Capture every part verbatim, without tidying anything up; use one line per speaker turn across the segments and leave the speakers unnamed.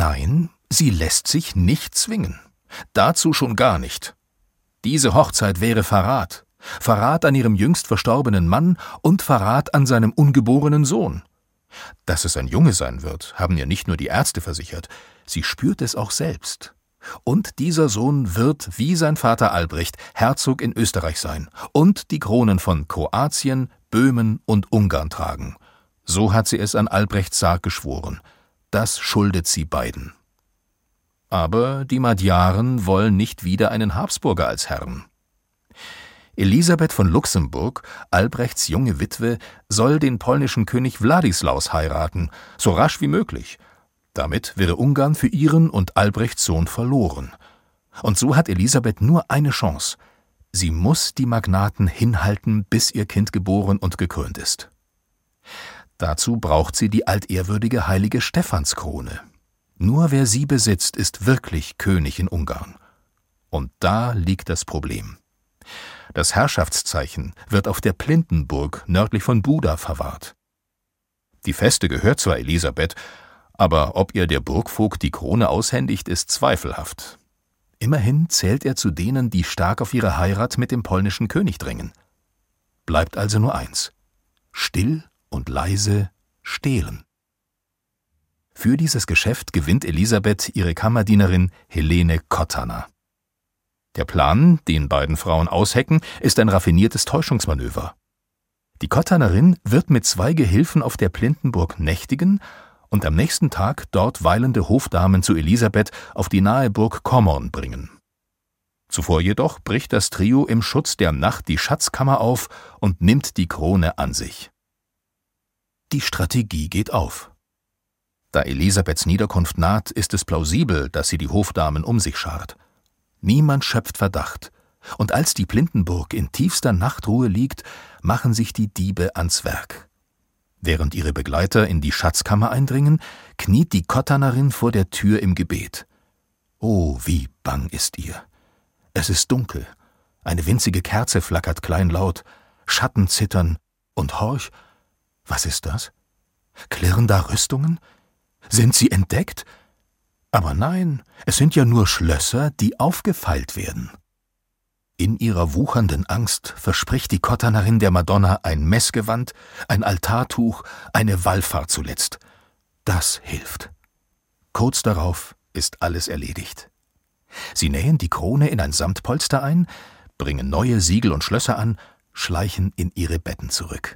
Nein, sie lässt sich nicht zwingen. Dazu schon gar nicht. Diese Hochzeit wäre Verrat. Verrat an ihrem jüngst verstorbenen Mann und Verrat an seinem ungeborenen Sohn. Dass es ein Junge sein wird, haben ihr nicht nur die Ärzte versichert, sie spürt es auch selbst. Und dieser Sohn wird, wie sein Vater Albrecht, Herzog in Österreich sein und die Kronen von Kroatien, Böhmen und Ungarn tragen. So hat sie es an Albrechts Sarg geschworen. Das schuldet sie beiden. Aber die Magyaren wollen nicht wieder einen Habsburger als Herrn. Elisabeth von Luxemburg, Albrechts junge Witwe, soll den polnischen König Wladislaus heiraten, so rasch wie möglich. Damit wäre Ungarn für ihren und Albrechts Sohn verloren. Und so hat Elisabeth nur eine Chance. Sie muss die Magnaten hinhalten, bis ihr Kind geboren und gekrönt ist. Dazu braucht sie die altehrwürdige heilige Stephanskrone. Nur wer sie besitzt, ist wirklich König in Ungarn. Und da liegt das Problem. Das Herrschaftszeichen wird auf der Plintenburg nördlich von Buda verwahrt. Die Feste gehört zwar Elisabeth, aber ob ihr der Burgvogt die Krone aushändigt, ist zweifelhaft. Immerhin zählt er zu denen, die stark auf ihre Heirat mit dem polnischen König drängen. Bleibt also nur eins: still und leise stehlen. Für dieses Geschäft gewinnt Elisabeth ihre Kammerdienerin Helene Kottanner. Der Plan, den beiden Frauen aushecken, ist ein raffiniertes Täuschungsmanöver. Die Kottannerin wird mit zwei Gehilfen auf der Plintenburg nächtigen und am nächsten Tag dort weilende Hofdamen zu Elisabeth auf die nahe Burg Komorn bringen. Zuvor jedoch bricht das Trio im Schutz der Nacht die Schatzkammer auf und nimmt die Krone an sich. Die Strategie geht auf. Da Elisabeths Niederkunft naht, ist es plausibel, dass sie die Hofdamen um sich schart. Niemand schöpft Verdacht, und als die Plintenburg in tiefster Nachtruhe liegt, machen sich die Diebe ans Werk. Während ihre Begleiter in die Schatzkammer eindringen, kniet die Kottannerin vor der Tür im Gebet. Oh, wie bang ist ihr! Es ist dunkel, eine winzige Kerze flackert kleinlaut, Schatten zittern, und horch, was ist das? Klirren da Rüstungen? Sind sie entdeckt? Aber nein, es sind ja nur Schlösser, die aufgefeilt werden. In ihrer wuchernden Angst verspricht die Kottannerin der Madonna ein Messgewand, ein Altartuch, eine Wallfahrt zuletzt. Das hilft. Kurz darauf ist alles erledigt. Sie nähen die Krone in ein Samtpolster ein, bringen neue Siegel und Schlösser an, schleichen in ihre Betten zurück.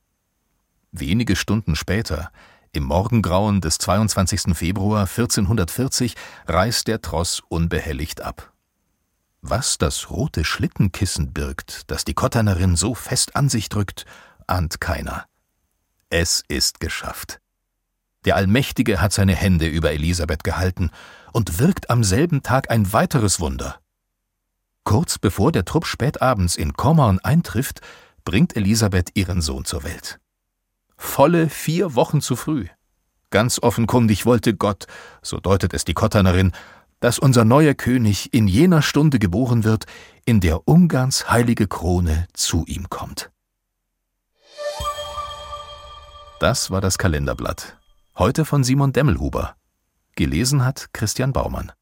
Wenige Stunden später, im Morgengrauen des zweiundzwanzigsten Februar vierzehnhundertvierzig, reist der Tross unbehelligt ab. Was das rote Schlittenkissen birgt, das die Kottannerin so fest an sich drückt, ahnt keiner. Es ist geschafft. Der Allmächtige hat seine Hände über Elisabeth gehalten und wirkt am selben Tag ein weiteres Wunder. Kurz bevor der Trupp spätabends in Komorn eintrifft, bringt Elisabeth ihren Sohn zur Welt. Volle vier Wochen zu früh. Ganz offenkundig wollte Gott, so deutet es die Kottannerin, dass unser neuer König in jener Stunde geboren wird, in der Ungarns heilige Krone zu ihm kommt. Das war das Kalenderblatt. Heute von Simon Demmelhuber. Gelesen hat Christian Baumann.